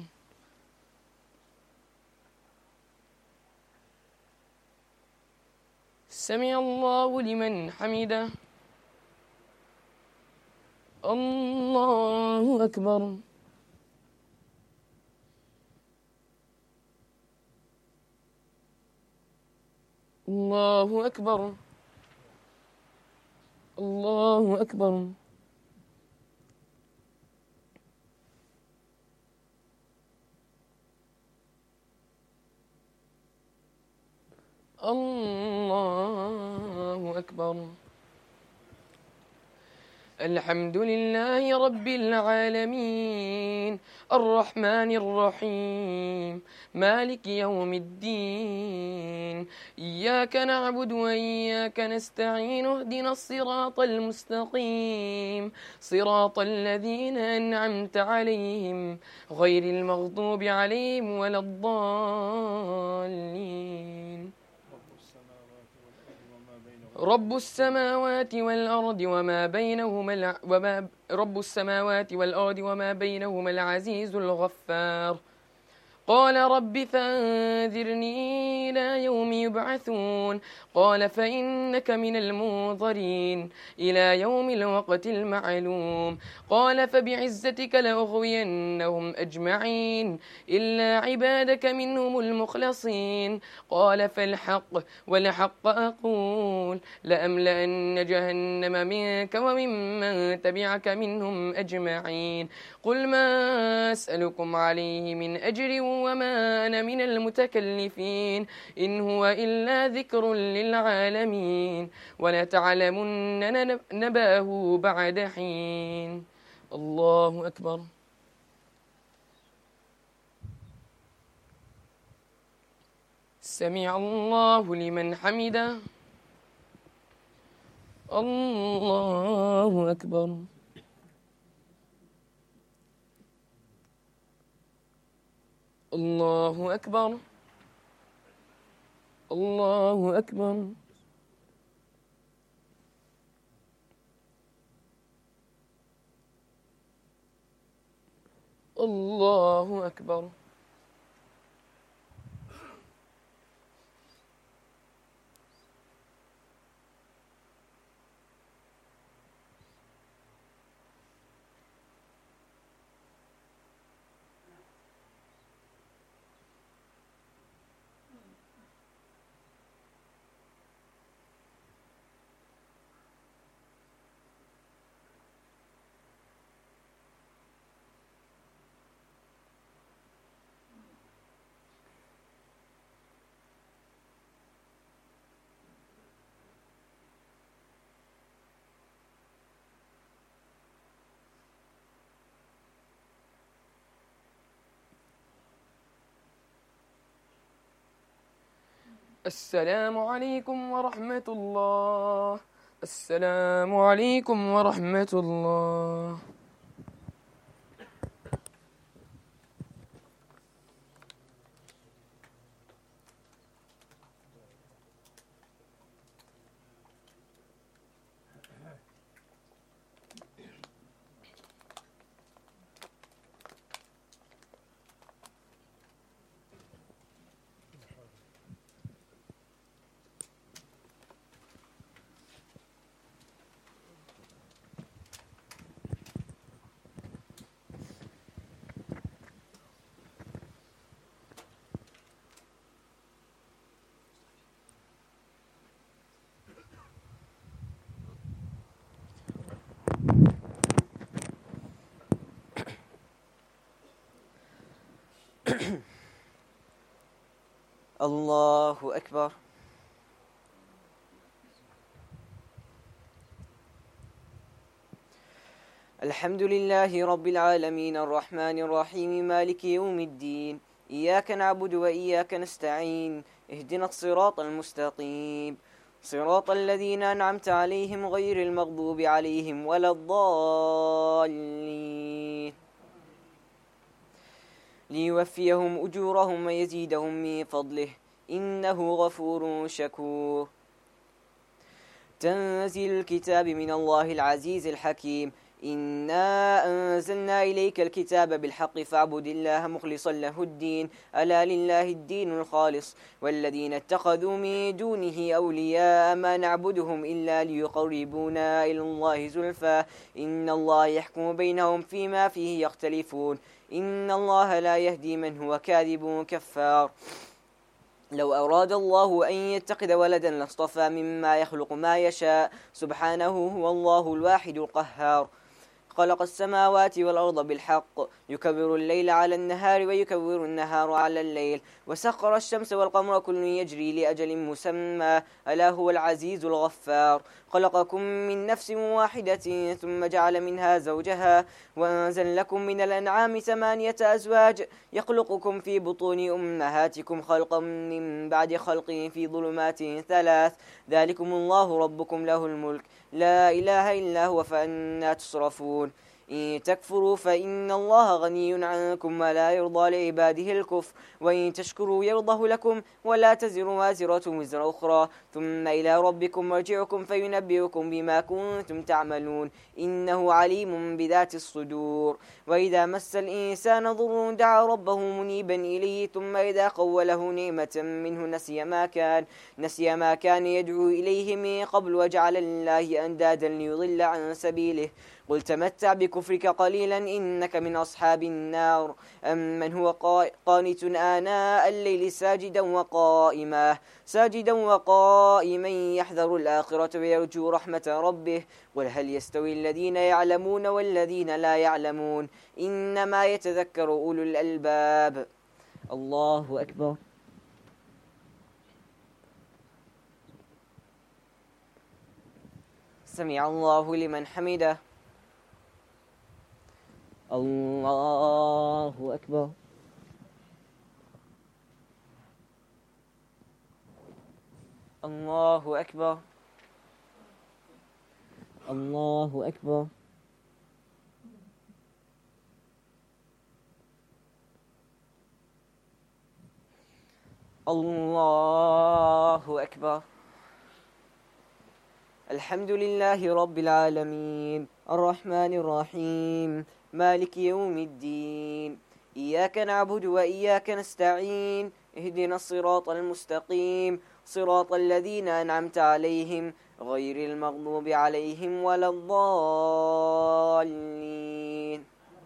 سمع الله لمن حمده الله أكبر الله أكبر الله أكبر الله أكبر الحمد لله رب العالمين الرحمن الرحيم مالك يوم الدين إياك نعبد وإياك نستعين اهدنا الصراط المستقيم صراط الذين أنعمت عليهم غير المغضوب عليهم ولا الضالين رب السماوات والأرض وما بينهما الع... وما رب السماوات والأرض وما بينهما العزيز الغفار قال رب فانذرني إلى يوم يبعثون قال فإنك من المنظرين إلى يوم الوقت المعلوم قال فبعزتك لأغوينهم أجمعين إلا عبادك منهم المخلصين قال فالحق والحق أقول لأملأن جهنم منك وممن تبعك منهم أجمعين قل ما أسألكم عليه من أجر وما أنا من المتكلفين إن هو إلا ذكر للعالمين ولتعلمن نباه بعد حين الله أكبر سمع الله لمن حمده الله أكبر الله أكبر الله أكبر الله أكبر السلام عليكم ورحمة الله. السلام عليكم ورحمة الله. الله أكبر. الحمد لله رب العالمين الرحمن الرحيم مالك يوم الدين. إياك نعبد وإياك نستعين. اهدنا الصراط المستقيم صراط الذين أنعمت عليهم غير المغضوب عليهم ولا الضالين. ليوفيهم أجورهم ويزيدهم من فضله إنه غفور شكور. تنزيل الكتاب من الله العزيز الحكيم. إنا أنزلنا إليك الكتاب بالحق فاعبد الله مخلصا له الدين ألا لله الدين الخالص والذين اتخذوا من دونه أولياء ما نعبدهم إلا ليقربونا إلى الله زلفى إن الله يحكم بينهم فيما فيه يختلفون إن الله لا يهدي من هو كاذب كفار. لو أراد الله أن يتخذ ولدا لاصطفى مما يخلق ما يشاء سبحانه هو الله الواحد القهار. خلق السماوات والأرض بالحق يكبر الليل على النهار ويكبر النهار على الليل وسخر الشمس والقمر كل يجري لأجل مسمى ألا هو العزيز الغفار. خلقكم من نفس واحدة ثم جعل منها زوجها وأنزل لكم من الأنعام ثمانية أزواج يخلقكم في بطون أمهاتكم خلقا من بعد خلق في ظلمات ثلاث ذلكم الله ربكم له الملك لا إله إلا هو فأنا تصرفون. إن تكفروا فإن الله غني عنكم ولا يرضى لعباده الكفر وإن تشكروا يرضه لكم ولا تزر وازرة وزر أخرى ثم إلى ربكم مرجعكم فينبئكم بما كنتم تعملون إنه عليم بذات الصدور. وإذا مس الإنسان ضر دعا ربه منيبا إليه ثم إذا خوله نعمة منه نسي ما كان نسي ما كان يدعو إليه من قبل وجعل لله أندادا ليضل عن سبيله قل تمتع بكفرك قليلا إنك من أصحاب النار. أمن هو قانت آناء الليل ساجدا وقائما ساجدا وقائما يحذر الآخرة ويرجو رحمة ربه قل هل يستوي الذين يعلمون والذين لا يعلمون إنما يتذكر أولو الألباب. الله أكبر. سمع الله لمن حمده. الله أكبر. الله أكبر. الله أكبر. الله أكبر. الحمد لله رب العالمين الرحمن الرحيم مالك يوم الدين. إياك نعبد وإياك نستعين اهدنا الصراط المستقيم صراط الذين أنعمت عليهم غير المغضوب عليهم ولا الضالين.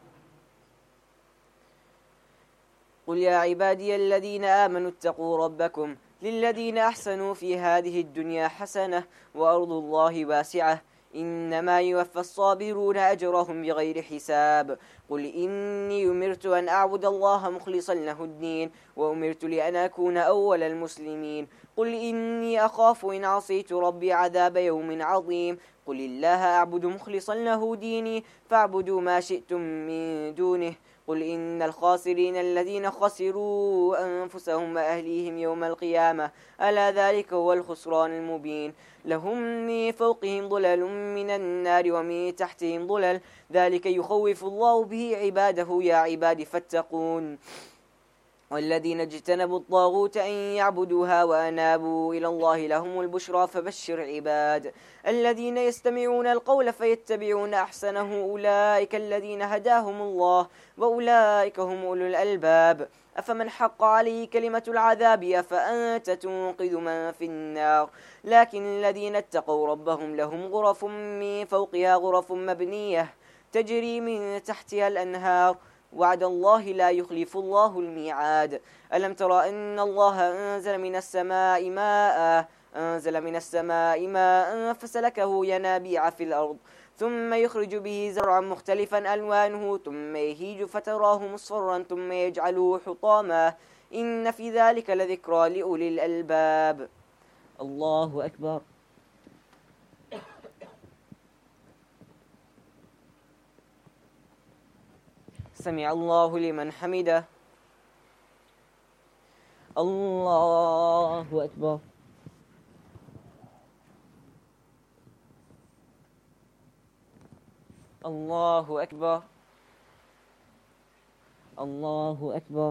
قل يا عبادي الذين آمنوا اتقوا ربكم للذين أحسنوا في هذه الدنيا حسنة وأرض الله واسعة إنما يوفى الصابرون أجرهم بغير حساب. قل إني أمرت أن أعبد الله مخلصا له الدين وأمرت لأن أكون أول المسلمين. قل إني أخاف إن عصيت ربي عذاب يوم عظيم. قل الله أعبد مخلصا له ديني فاعبدوا ما شئتم من دونه قل إن الخاسرين الذين خسروا أنفسهم وأهليهم يوم القيامة ألا ذلك هو الخسران المبين لهم من فوقهم ظلل من النار ومن تحتهم ظلل ذلك يخوف الله به عباده يا عباد فاتقون والذين اجتنبوا الطاغوت أن يعبدوها وأنابوا إلى الله لهم البشرى فبشر عباد الذين يستمعون القول فيتبعون أحسنه أولئك الذين هداهم الله وأولئك هم أولو الألباب أفمن حق عليه كلمة العذاب أفأنت تنقذ من في النار لكن الذين اتقوا ربهم لهم غرف من فوقها غرف مبنية تجري من تحتها الأنهار وعد الله لا يخلف الله الميعاد ألم ترى أن الله أنزل من السماء ماء أنزل من السماء ماء فسلكه ينابيع في الأرض ثم يخرج به زرعا مختلفا ألوانه ثم يهيج فتراه مصفرا ثم يجعله حطاما إن في ذلك لذكرى لأولي الألباب الله أكبر سمع الله لمن حمده الله أكبر الله أكبر الله أكبر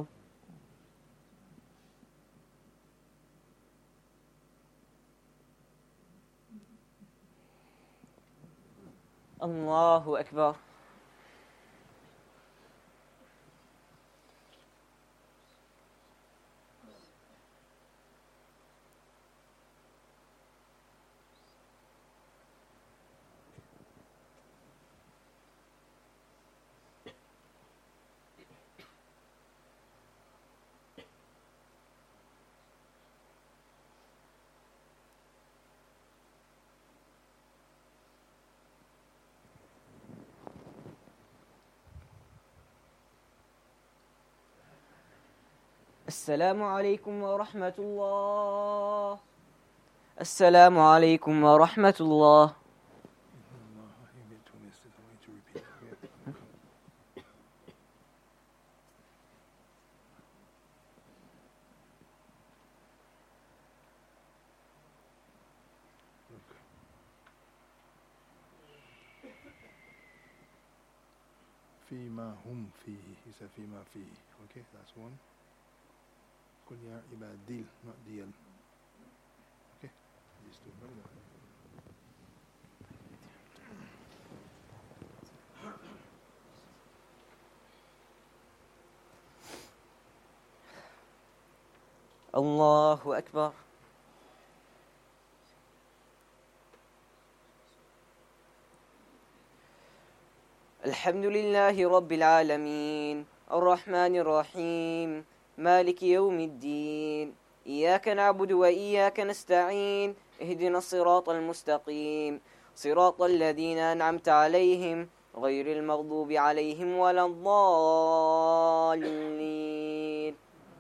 الله أكبر السلام عليكم ورحمة الله السلام عليكم ورحمة الله فيما هم فيه is a فيما فيه okay that's one قل يا عباد deal not deal okay these two very good. الله أكبر الحمد لله رب العالمين الرحمن الرحيم مالك يوم الدين إياك نعبد وإياك نستعين اهدنا الصراط المستقيم صراط الذين أنعمت عليهم غير المغضوب عليهم ولا الضالين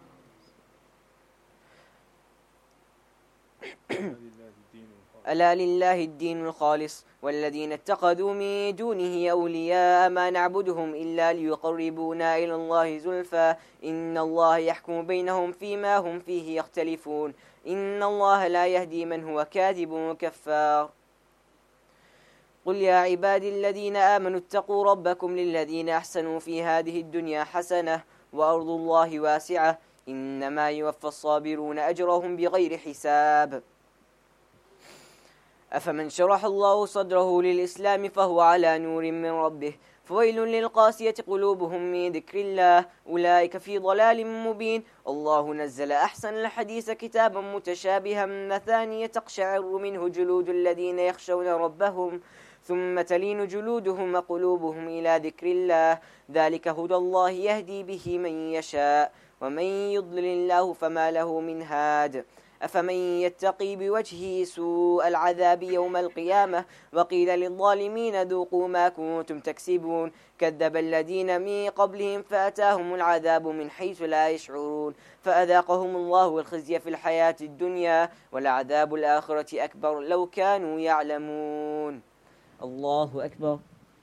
ألا لله الدين الخالص والذين اتخذوا من دونه أولياء ما نعبدهم إلا ليقربونا إلى الله زلفى إن الله يحكم بينهم فيما هم فيه يختلفون إن الله لا يهدي من هو كاذب كفار قل يا عبادي الذين آمنوا اتقوا ربكم للذين أحسنوا في هذه الدنيا حسنة وأرض الله واسعة إنما يوفى الصابرون أجرهم بغير حساب أفمن شرح الله صدره للإسلام فهو على نور من ربه فويل للقاسية قلوبهم من ذكر الله أولئك في ضلال مبين الله نزل أحسن الحديث كتابا متشابها مثانية تقشعر منه جلود الذين يخشون ربهم ثم تلين جلودهم وقلوبهم إلى ذكر الله ذلك هدى الله يهدي به من يشاء ومن يضلل الله فما له من هاد أفمن يتقي بوجهه سوء العذاب يوم القيامة وقيل للظالمين ذوقوا ما كنتم تكسبون كذب الذين من قبلهم فأتاهم العذاب من حيث لا يشعرون فأذاقهم الله الخزي في الحياة الدنيا ولعذاب الآخرة أكبر لو كانوا يعلمون الله أكبر.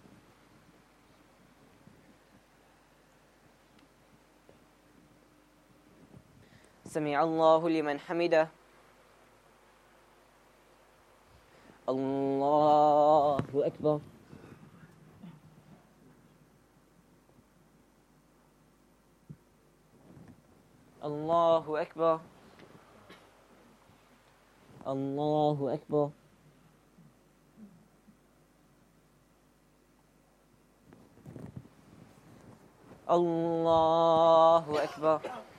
سمع الله لمن حمده. الله أكبر. الله أكبر. الله أكبر. الله أكبر.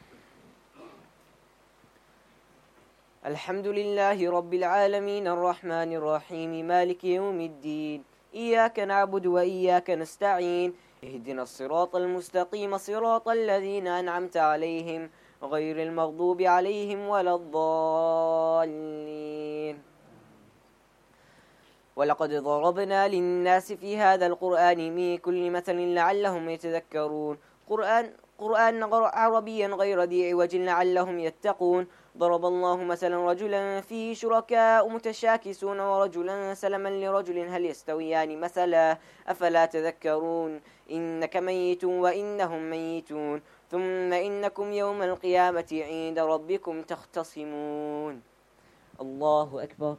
الحمد لله رب العالمين الرحمن الرحيم مالك يوم الدين إياك نعبد وإياك نستعين اهدنا الصراط المستقيم صراط الذين أنعمت عليهم غير المغضوب عليهم ولا الضالين. ولقد ضربنا للناس في هذا القرآن من كل مثل لعلهم يتذكرون قرآن قرآن عربيا غير ذي عوج لعلهم يتقون. ضرب الله مثلا رجلا فيه شركاء متشاكسون ورجلا سلما لرجل هل يستويان مثلا أفلا تذكرون. إنك ميت وإنهم ميتون ثم إنكم يوم القيامة عند ربكم تختصمون. الله أكبر.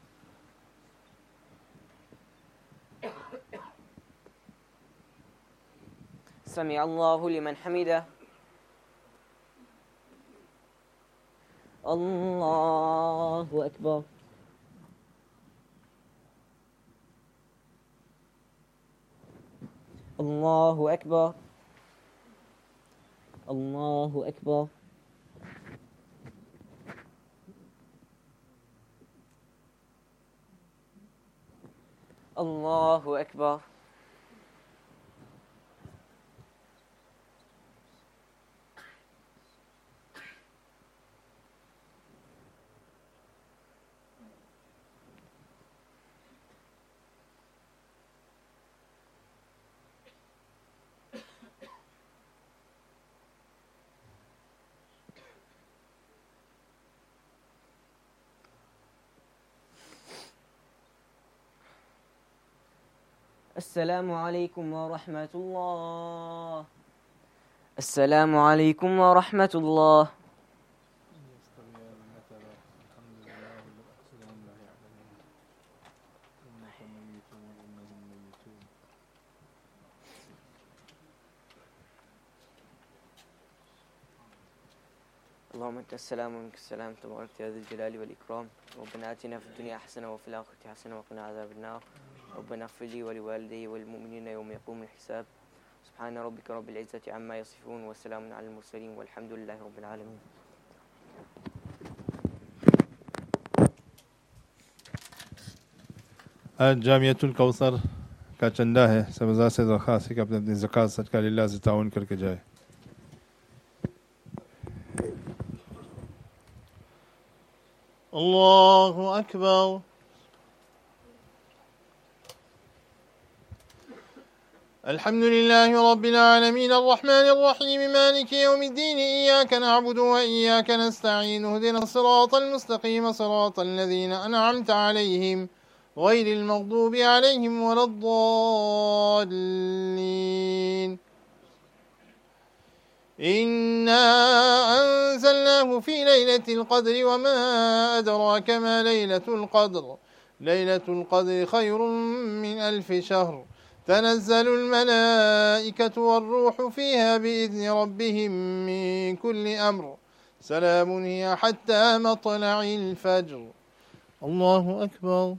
سمع الله لمن حمده. الله أكبر. الله أكبر. الله أكبر. الله أكبر. السلام عليكم ورحمة الله. السلام عليكم ورحمة الله. اللهم أنت السلام ومنك السلام تبارك يا ذي الجلال والإكرام. ربنا آتنا في الدنيا حسنة وفي الآخرة حسنة وقنا عذاب النار. ربنا اغفر لي ولوالدي والمؤمنين يوم يقوم الحساب. سبحان ربك رب العزة عما يصفون وسلام على المرسلين والحمد لله رب العالمين. आज जामियातुल कौसर का चंदा है, सबजा से दरख्वास्त है कि अपने अपनी ज़कात सदका लिल्लाह से ताउन करके जाए। अल्लाहु अकबर। الحمد لله رب العالمين الرحمن الرحيم مالك يوم الدين إياك نعبد وإياك نستعين اهدنا الصراط المستقيم صراط الذين أنعمت عليهم غير المغضوب عليهم ولا الضالين. إنا أنزلناه في ليلة القدر وما أدراك ما ليلة القدر ليلة القدر خير من ألف شهر تنزل الملائكة والروح فيها بإذن ربهم من كل أمر سلام هي حتى مطلع الفجر. الله أكبر.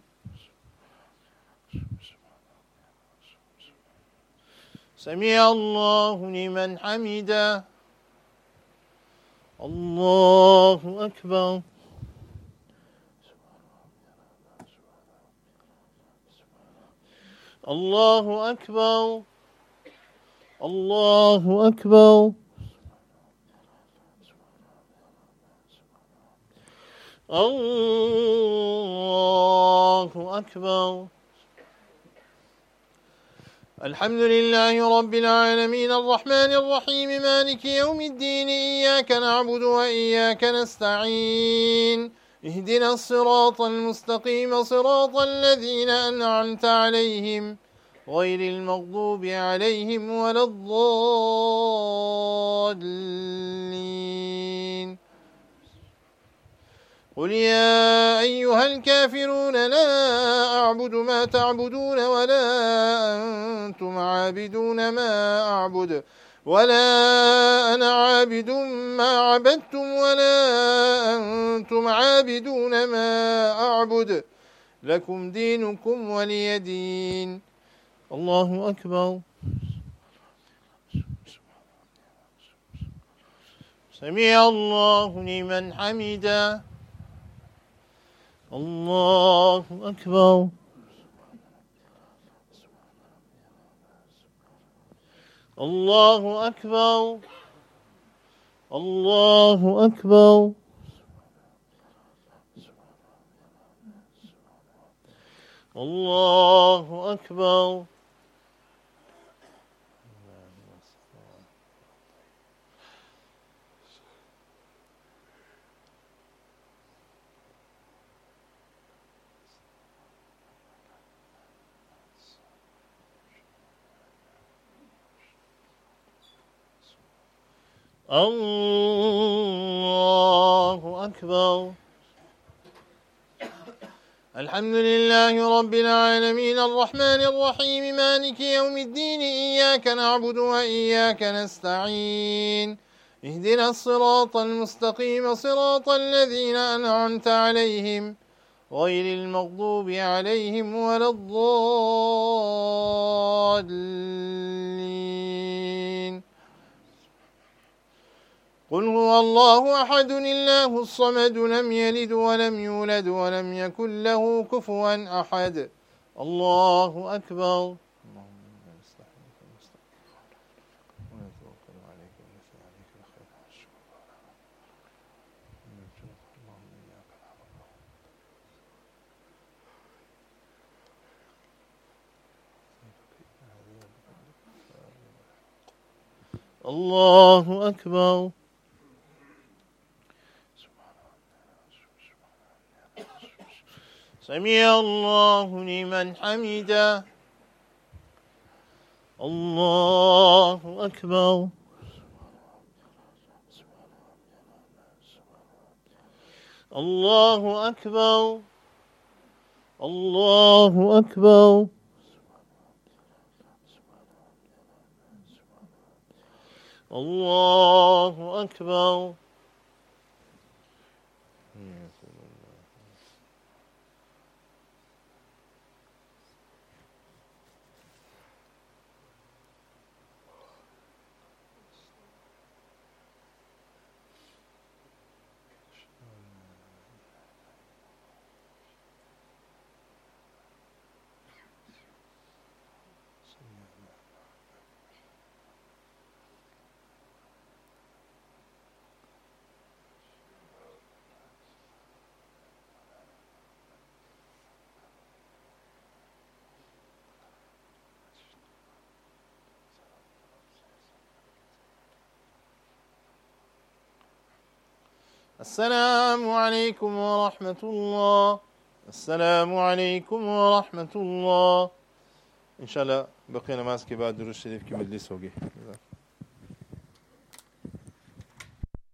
سمع الله لمن حمده. الله أكبر. الله أكبر. الله أكبر. الله أكبر. الحمد لله رب العالمين الرحمن الرحيم مالك يوم الدين إياك نعبد وإياك نستعين اهدنا الصراط المستقيم صراط الذين أنعمت عليهم غير المغضوب عليهم ولا الضالين قل يا أيها الكافرون لا أعبد ما تعبدون ولا أنتم عابدون ما أعبد ولا أنا عابد ما عبدتم ولا أنتم عابدون ما أعبد لكم دينكم ولي دين. الله أكبر. سمع الله لمن حمده. الله أكبر. الله أكبر. الله أكبر. الله أكبر. الله أكبر. الحمد لله رب العالمين الرحمن الرحيم مالك يوم الدين إياك نعبد وإياك نستعين اهدنا الصراط المستقيم صراط الذين أنعمت عليهم غير المغضوب عليهم ولا الضالين. قل هو الله أحد الله الصمد لم يلد ولم يولد ولم يكن له كفوا أحد. الله أكبر. الله أكبر. سمع الله لمن حمده. الله أكبر. الله أكبر. الله أكبر. الله أكبر. السلام عليكم ورحمة الله. السلام عليكم ورحمة الله. إن شاء الله بقينا ماسكي بعد دروس الشريف كي مجلس وقي.